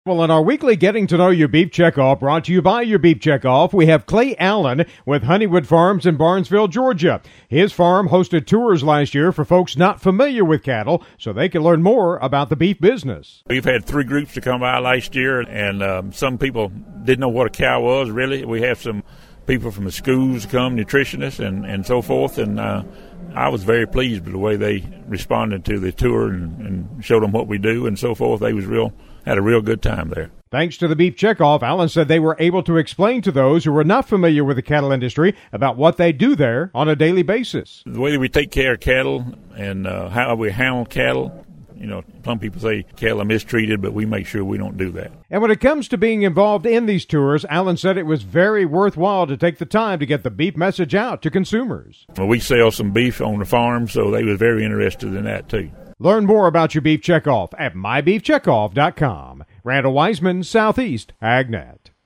Well, in our weekly Getting to Know Your Beef Checkoff, brought to you by Your Beef Checkoff, we have Clay Allen with Honeywood Farms in Barnesville, Georgia. His farm hosted tours last year for folks not familiar with cattle so they can learn more about the beef business. We've had 3 groups to come by last year, and some people didn't know what a cow was, really. We have some people from the schools come, nutritionists and so forth, and I was very pleased with the way they responded to the tour and showed them what we do and so forth. They had a real good time there. Thanks to the Beef Checkoff, Allen said they were able to explain to those who were not familiar with the cattle industry about what they do there on a daily basis. The way that we take care of cattle and how we handle cattle, some people say cattle are mistreated, but we make sure we don't do that. And when it comes to being involved in these tours, Allen said it was very worthwhile to take the time to get the beef message out to consumers. Well, we sell some beef on the farm, so they were very interested in that too. Learn more about your Beef Checkoff at mybeefcheckoff.com. Randall Wiseman, Southeast AgNet.